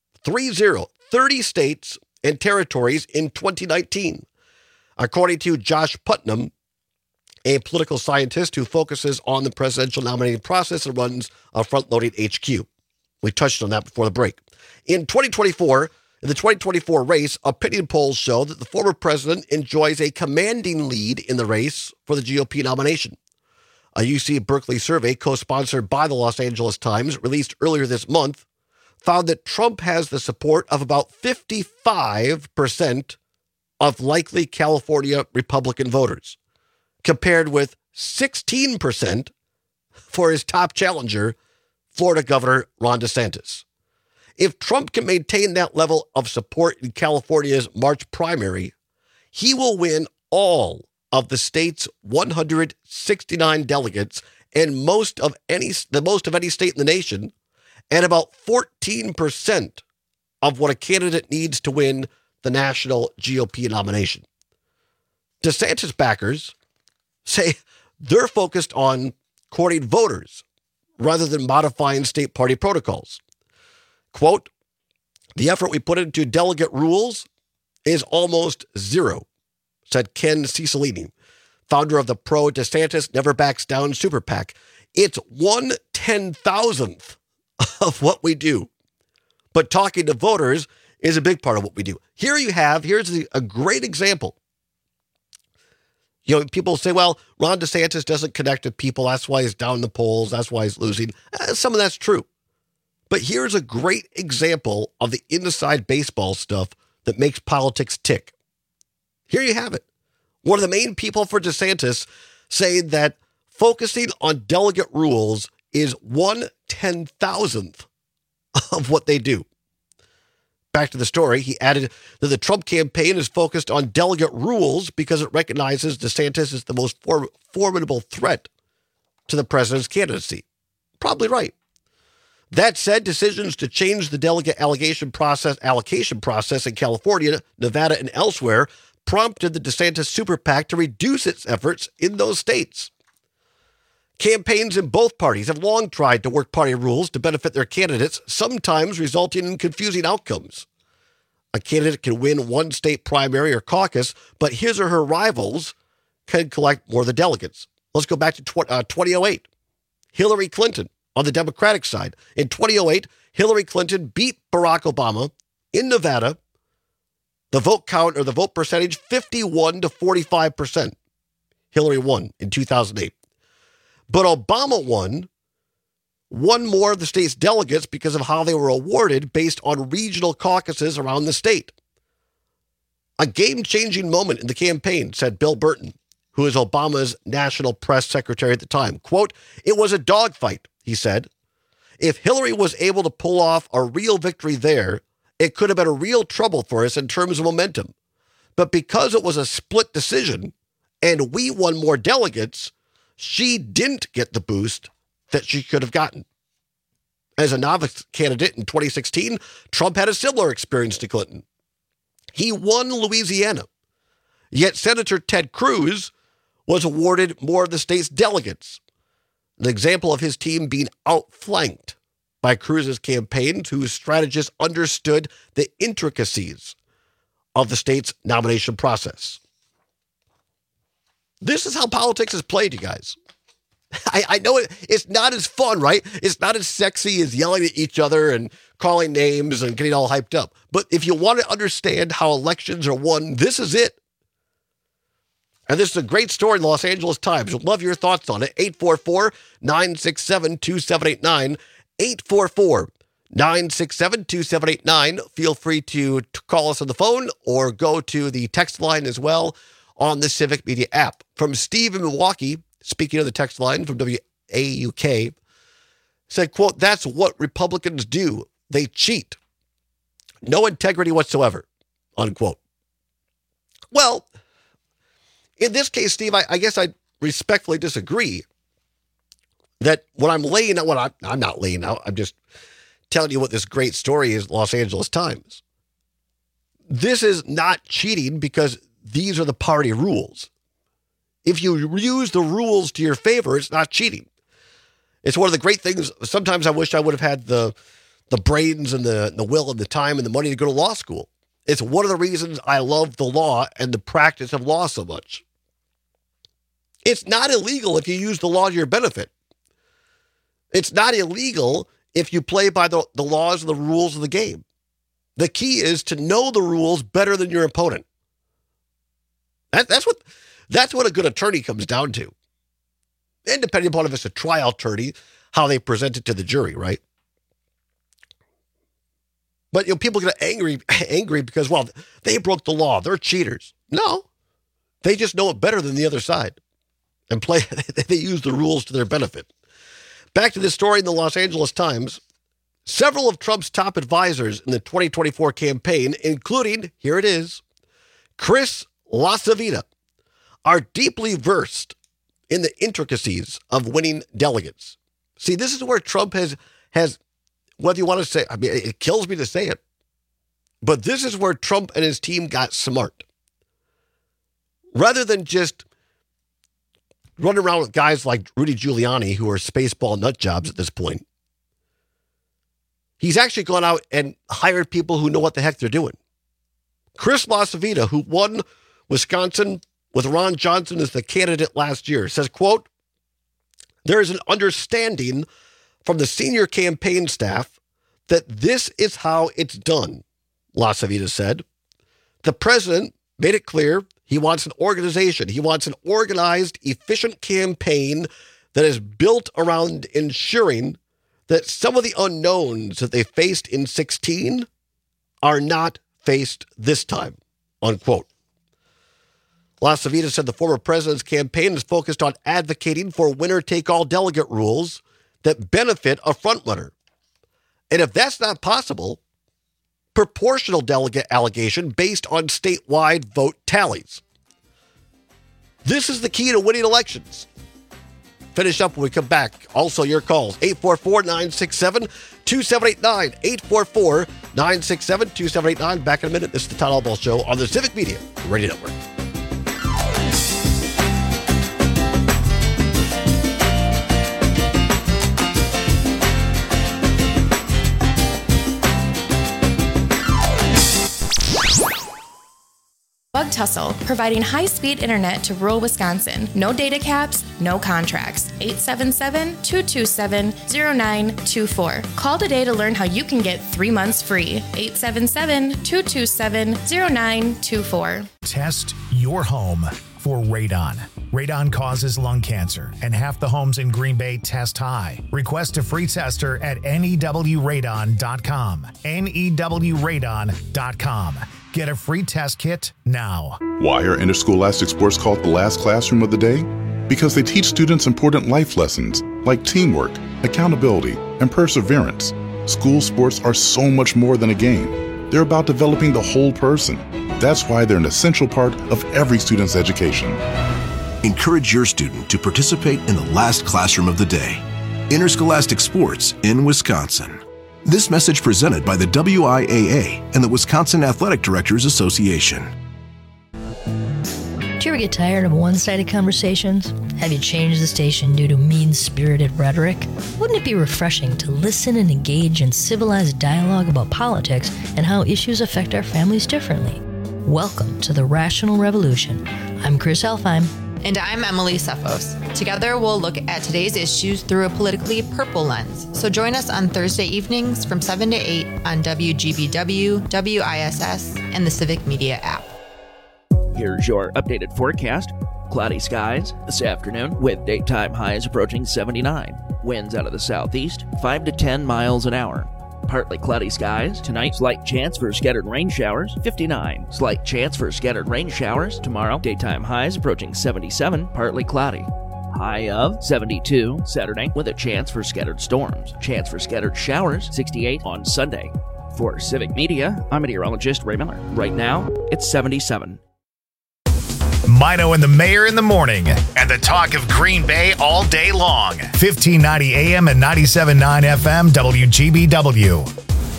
states and territories in 2019. According to Josh Putnam, a political scientist who focuses on the presidential nominating process and runs a front-loading HQ. We touched on that before the break. In the 2024 race, opinion polls show that the former president enjoys a commanding lead in the race for the GOP nomination. A UC Berkeley survey co-sponsored by the Los Angeles Times, released earlier this month, found that Trump has the support of about 55% of likely California Republican voters, compared with 16% for his top challenger, Florida Governor Ron DeSantis. If Trump can maintain that level of support in California's March primary, he will win all of the state's 169 delegates and the most of any state in the nation, and about 14% of what a candidate needs to win the national GOP nomination. DeSantis backers say they're focused on courting voters rather than modifying state party protocols. Quote, "The effort we put into delegate rules is almost zero," said Ken Cicilline, founder of the pro-DeSantis Never Backs Down super PAC. "It's 1/10,000th of what we do. But talking to voters is a big part of what we do." Here's a great example. People say, well, Ron DeSantis doesn't connect with people. That's why he's down in the polls. That's why he's losing. Some of that's true. But here's a great example of the inside baseball stuff that makes politics tick. Here you have it. One of the main people for DeSantis saying that focusing on delegate rules is 1/10,000th of what they do. Back to the story, he added that the Trump campaign is focused on delegate rules because it recognizes DeSantis is the most formidable threat to the president's candidacy. Probably right. That said, decisions to change the delegate allocation process in California, Nevada, and elsewhere prompted the DeSantis super PAC to reduce its efforts in those states. Campaigns in both parties have long tried to work party rules to benefit their candidates, sometimes resulting in confusing outcomes. A candidate can win one state primary or caucus, but his or her rivals can collect more of the delegates. Let's go back to 2008. Hillary Clinton on the Democratic side. In 2008, Hillary Clinton beat Barack Obama in Nevada. The vote count, or the vote percentage, 51 to 45%. Hillary won in 2008. But Obama won more of the state's delegates because of how they were awarded based on regional caucuses around the state. A game-changing moment in the campaign, said Bill Burton, who is Obama's national press secretary at the time. Quote, "It was a dogfight," he said. "If Hillary was able to pull off a real victory there, it could have been a real trouble for us in terms of momentum. But because it was a split decision and we won more delegates, she didn't get the boost that she could have gotten." As a novice candidate in 2016, Trump had a similar experience to Clinton. He won Louisiana, yet Senator Ted Cruz was awarded more of the state's delegates. An example of his team being outflanked by Cruz's campaign, whose strategists understood the intricacies of the state's nomination process. This is how politics is played, you guys. I know it's not as fun, right? It's not as sexy as yelling at each other and calling names and getting all hyped up. But if you want to understand how elections are won, this is it. And this is a great story in the Los Angeles Times. We'd love your thoughts on it. 844-967-2789. 844-967-2789. Feel free to call us on the phone or go to the text line as well on the Civic Media app. From Steve in Milwaukee, speaking of the text line from WAUK, said, quote, "That's what Republicans do. They cheat. No integrity whatsoever," unquote. Well, in this case, Steve, I guess I respectfully disagree that what I'm laying out, I'm not laying out, I'm just telling you what this great story is, Los Angeles Times. This is not cheating because these are the party rules. If you use the rules to your favor, it's not cheating. It's one of the great things. Sometimes I wish I would have had the brains and the will and the time and the money to go to law school. It's one of the reasons I love the law and the practice of law so much. It's not illegal if you use the law to your benefit. It's not illegal if you play by the laws and the rules of the game. The key is to know the rules better than your opponent. That's what a good attorney comes down to. And depending upon if it's a trial attorney, how they present it to the jury, right? But people get angry because, well, they broke the law. They're cheaters. No, they just know it better than the other side and they use the rules to their benefit. Back to this story in the Los Angeles Times. Several of Trump's top advisors in the 2024 campaign, including, here it is, Chris LaCivita, are deeply versed in the intricacies of winning delegates. See, this is where Trump has whether you want to say, I mean, it kills me to say it, but this is where Trump and his team got smart. Rather than just running around with guys like Rudy Giuliani, who are spaceball nut jobs at this point, he's actually gone out and hired people who know what the heck they're doing. Chris LaCivita, who won Wisconsin with Ron Johnson as the candidate last year, says, quote, "There is an understanding from the senior campaign staff that this is how it's done," LaCivita said. "The president made it clear he wants an organization. He wants an organized, efficient campaign that is built around ensuring that some of the unknowns that they faced in 2016 are not faced this time," unquote. LaCivita said the former president's campaign is focused on advocating for winner-take-all delegate rules that benefit a frontrunner. And if that's not possible, proportional delegate allocation based on statewide vote tallies. This is the key to winning elections. Finish up when we come back. Also, your calls, 844-967-2789, 844-967-2789. Back in a minute. This is the Todd Albaugh Show on the Civic Media Radio Network. Bug Tussle, providing high-speed internet to rural Wisconsin. No data caps, no contracts. 877-227-0924. Call today to learn how you can get 3 months free. 877-227-0924. Test your home for radon. Radon causes lung cancer, and half the homes in Green Bay test high. Request a free tester at newradon.com. newradon.com. Get a free test kit now. Why are interscholastic sports called the last classroom of the day? Because they teach students important life lessons like teamwork, accountability, and perseverance. School sports are so much more than a game. They're about developing the whole person. That's why they're an essential part of every student's education. Encourage your student to participate in the last classroom of the day. Interscholastic sports in Wisconsin. This message presented by the WIAA and the Wisconsin Athletic Directors Association. Do you ever get tired of one-sided conversations? Have you changed the station due to mean-spirited rhetoric? Wouldn't it be refreshing to listen and engage in civilized dialogue about politics and how issues affect our families differently? Welcome to the Rational Revolution. I'm Chris Elfheim. And I'm Emily Cephos. Together, we'll look at today's issues through a politically purple lens. So join us on Thursday evenings from 7 to 8 on WGBW, WISS, and the Civic Media app. Here's your updated forecast. Cloudy skies this afternoon with daytime highs approaching 79. Winds out of the southeast, 5 to 10 miles an hour. Partly cloudy skies tonight. Slight chance for scattered rain showers, 59. Slight chance for scattered rain showers tomorrow. Daytime highs approaching 77, partly cloudy. High of 72 Saturday with a chance for scattered storms. Chance for scattered showers, 68 on Sunday. For Civic Media, I'm meteorologist Ray Miller. Right now, it's 77. Mino and the Mayor in the morning, and the talk of Green Bay all day long. 1590 AM and 97.9 FM WGBW.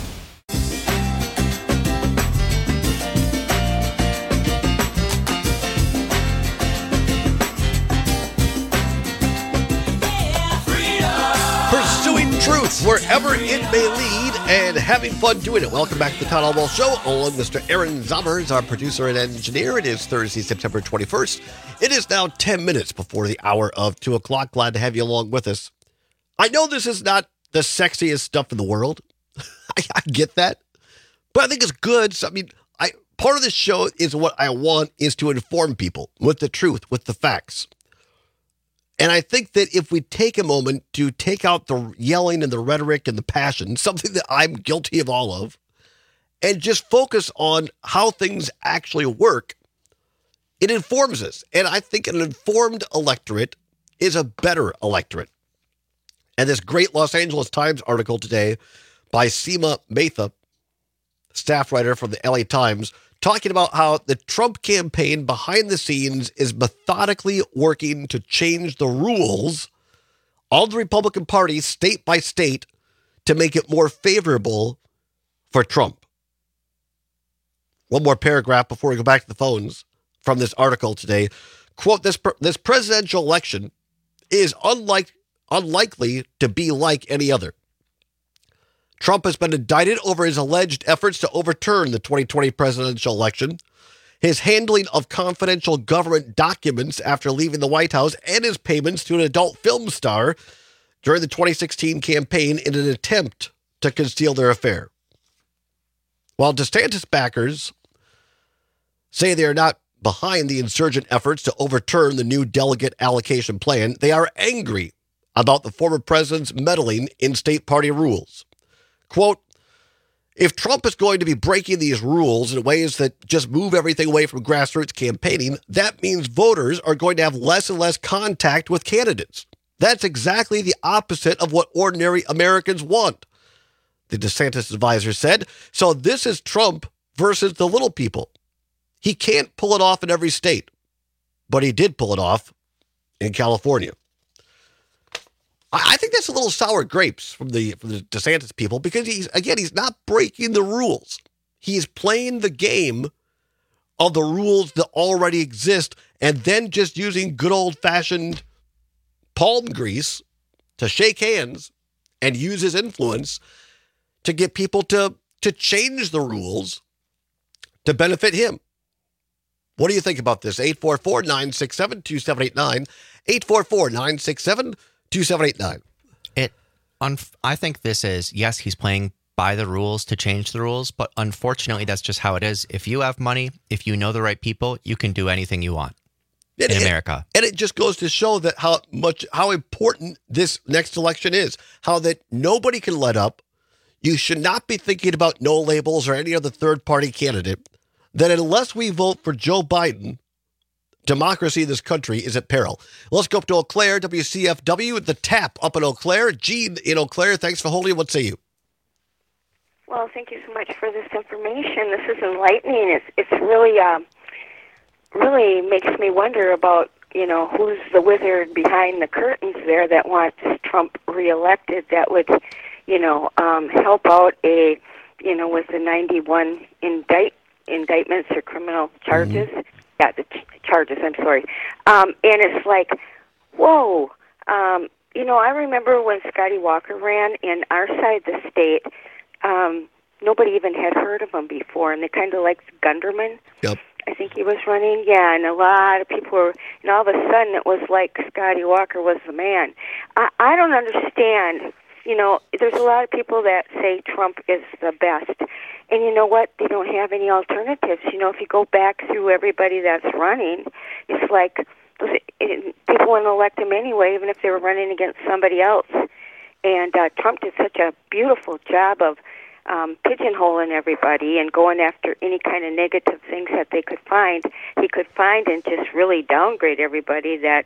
Pursuing truth wherever it may lead and having fun doing it. Welcome back to the Todd Alwell Show. Along Mr. Aaron Zommers, our producer and engineer. It is Thursday, September 21st. It is now 10 minutes before the hour of 2 o'clock. Glad to have you along with us. I know this is not the sexiest stuff in the world. I get that. But I think it's good. So, part of this show is what I want is to inform people with the truth, with the facts. And I think that if we take a moment to take out the yelling and the rhetoric and the passion, something that I'm guilty of all of, and just focus on how things actually work, it informs us. And I think an informed electorate is a better electorate. And this great Los Angeles Times article today by Seema Mehta, staff writer from the LA Times, talking about how the Trump campaign behind the scenes is methodically working to change the rules of the Republican Party state by state to make it more favorable for Trump. One more paragraph before we go back to the phones from this article today. Quote, this presidential election is unlikely to be like any other. Trump has been indicted over his alleged efforts to overturn the 2020 presidential election, his handling of confidential government documents after leaving the White House, and his payments to an adult film star during the 2016 campaign in an attempt to conceal their affair. While DeSantis backers say they are not behind the insurgent efforts to overturn the new delegate allocation plan, they are angry about the former president's meddling in state party rules. Quote, if Trump is going to be breaking these rules in ways that just move everything away from grassroots campaigning, that means voters are going to have less and less contact with candidates. That's exactly the opposite of what ordinary Americans want, the DeSantis advisor said. So this is Trump versus the little people. He can't pull it off in every state, but he did pull it off in California. I think that's a little sour grapes from the DeSantis people because he's not breaking the rules. He's playing the game of the rules that already exist and then just using good old-fashioned palm grease to shake hands and use his influence to get people to change the rules to benefit him. What do you think about this? 844-967-2789. 844-967-2789. I think this is, yes, he's playing by the rules to change the rules, but unfortunately, that's just how it is. If you have money, if you know the right people, you can do anything you want in America. And it just goes to show that how important this next election is, how that nobody can let up. You should not be thinking about no labels or any other third-party candidate, that unless we vote for Joe Biden, democracy in this country is at peril. Let's go up to Eau Claire, WCFW, the Tap up in Eau Claire. Gene in Eau Claire, thanks for holding. What say you? Well, thank you so much for this information. This is enlightening. It's really really makes me wonder about, who's the wizard behind the curtains there that wants Trump reelected, that would, help out with the 91 indictments or criminal charges. Mm-hmm. Yeah, the charges, I'm sorry. And it's like, whoa. I remember when Scotty Walker ran in our side of the state, nobody even had heard of him before, and they kind of liked Gunderman. Yep. I think he was running, yeah, and a lot of people were, and all of a sudden it was like Scotty Walker was the man. I don't understand. You know, there's a lot of people that say Trump is the best, and you know what? They don't have any alternatives. You know, if you go back through everybody that's running, it's like people wouldn't elect him anyway, even if they were running against somebody else. And Trump did such a beautiful job of pigeonholing everybody and going after any kind of negative things that he could find and just really downgrade everybody. That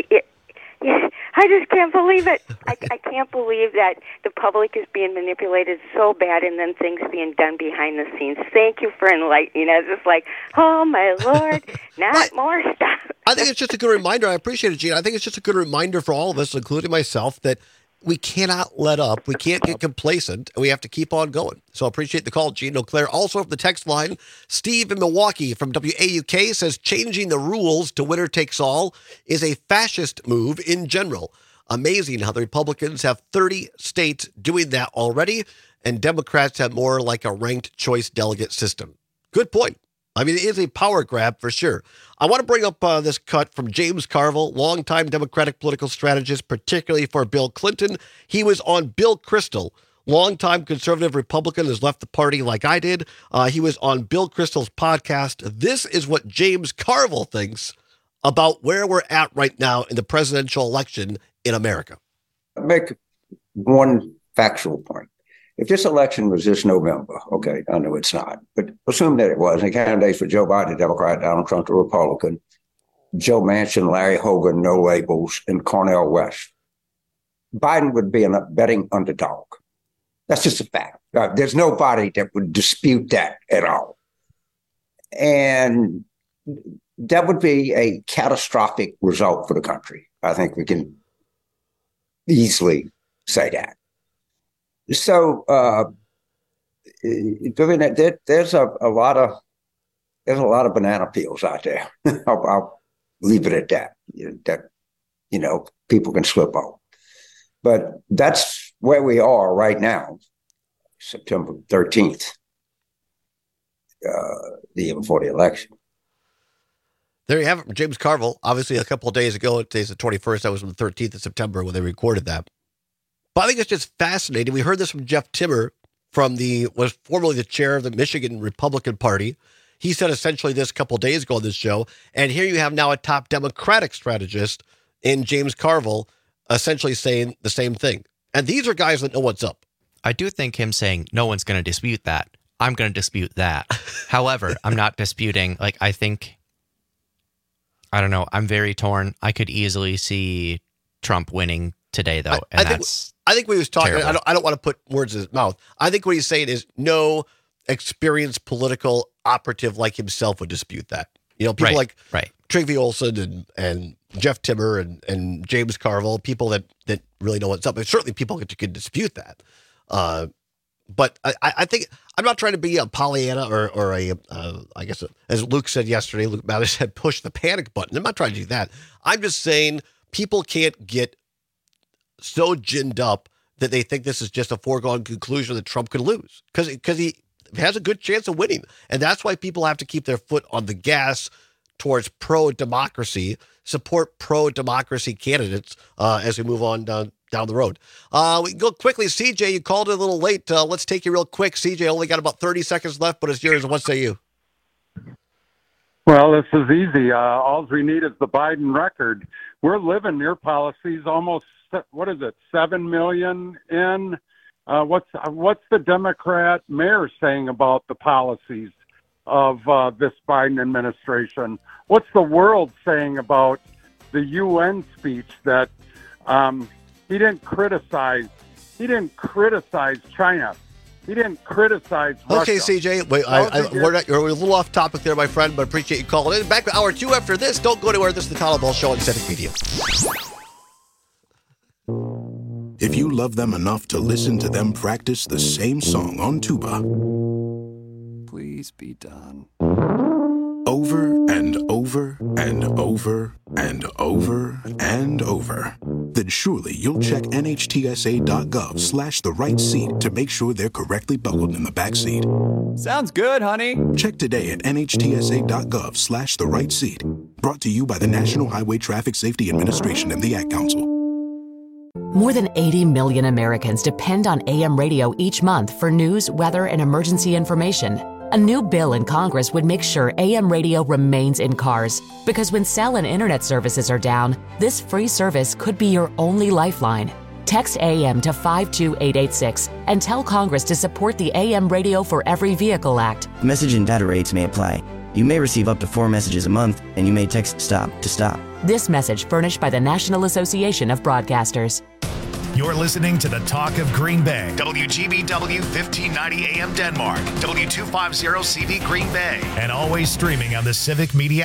I just can't believe it. I can't believe that the public is being manipulated so bad and then things being done behind the scenes. Thank you for enlightening us. It's like, oh my Lord, not more stuff. I think it's just a good reminder. I appreciate it, Gene. I think it's just a good reminder for all of us, including myself, that we cannot let up. We can't get complacent, and we have to keep on going. So I appreciate the call, Gene Eau Claire. Also from the text line, Steve in Milwaukee from WAUK says changing the rules to winner takes all is a fascist move in general. Amazing how the Republicans have 30 states doing that already, and Democrats have more like a ranked choice delegate system. Good point. I mean, it is a power grab for sure. I want to bring up this cut from James Carville, longtime Democratic political strategist, particularly for Bill Clinton. He was on Bill Kristol, longtime conservative Republican, has left the party like I did. He was on Bill Kristol's podcast. This is what James Carville thinks about where we're at right now in the presidential election in America. I'll make one factual point. If this election was this November, okay, I know it's not, but assume that it was, and candidates for Joe Biden, the Democrat, Donald Trump, the Republican, Joe Manchin, Larry Hogan, no labels, and Cornel West, Biden would be a betting underdog. That's just a fact. There's nobody that would dispute that at all. And that would be a catastrophic result for the country. I think we can easily say that. So there's a lot of banana peels out there. I'll leave it at that. That people can slip on, but that's where we are right now, September 13th, the year before the election. There you have it, James Carville. Obviously, a couple of days ago, today's the 21st. That was on the 13th of September when they recorded that. But I think it's just fascinating. We heard this from Jeff Timmer, was formerly the chair of the Michigan Republican Party. He said essentially this a couple of days ago on this show. And here you have now a top Democratic strategist in James Carville essentially saying the same thing. And these are guys that know what's up. I do think him saying no one's going to dispute that. I'm going to dispute that. However, I'm not disputing. I don't know. I'm very torn. I could easily see Trump winning today, though. I think what he was talking, terrible. I don't want to put words in his mouth. I think what he's saying is no experienced political operative like himself would dispute that. People like Trygve Olsen and Jeff Timmer and James Carville, people that really know what's up. Certainly people could dispute that. But I think I'm not trying to be a Pollyanna or I guess, as Luke said yesterday, Luke Mathers said, push the panic button. I'm not trying to do that. I'm just saying people can't get so ginned up that they think this is just a foregone conclusion that Trump could lose because he has a good chance of winning. And that's why people have to keep their foot on the gas towards pro-democracy, support pro-democracy candidates as we move on down the road. We can go quickly. CJ, you called it a little late. Let's take you real quick. CJ, only got about 30 seconds left, but it's yours. What say you? Well, this is easy. All we need is the Biden record. We're living near policies almost, 7 million in? What's the Democrat mayor saying about the policies of this Biden administration? What's the world saying about the UN speech that he didn't criticize China? He didn't criticize Russia. Okay, CJ, wait, you're a little off topic there, my friend, but appreciate you calling in. Back to hour 2 after this. Don't go anywhere. This is the Tyler Ball Show on Civic Media. If you love them enough to listen to them practice the same song on tuba, please be done. over and over and over and over and over, then surely you'll check NHTSA.gov/the right seat to make sure they're correctly buckled in the back seat. Sounds good, honey. Check today at NHTSA.gov/the right seat. Brought to you by the National Highway Traffic Safety Administration and the Ad Council. More than 80 million Americans depend on AM radio each month for news, weather, and emergency information. A new bill in Congress would make sure AM radio remains in cars, because when cell and internet services are down, this free service could be your only lifeline. Text AM to 52886 and tell Congress to support the AM Radio for Every Vehicle Act. Message and data rates may apply. You may receive up to 4 messages a month, and you may text STOP to stop. This message furnished by the National Association of Broadcasters. You're listening to the Talk of Green Bay. WGBW 1590 AM Denmark. W250 CV Green Bay. And always streaming on the Civic Media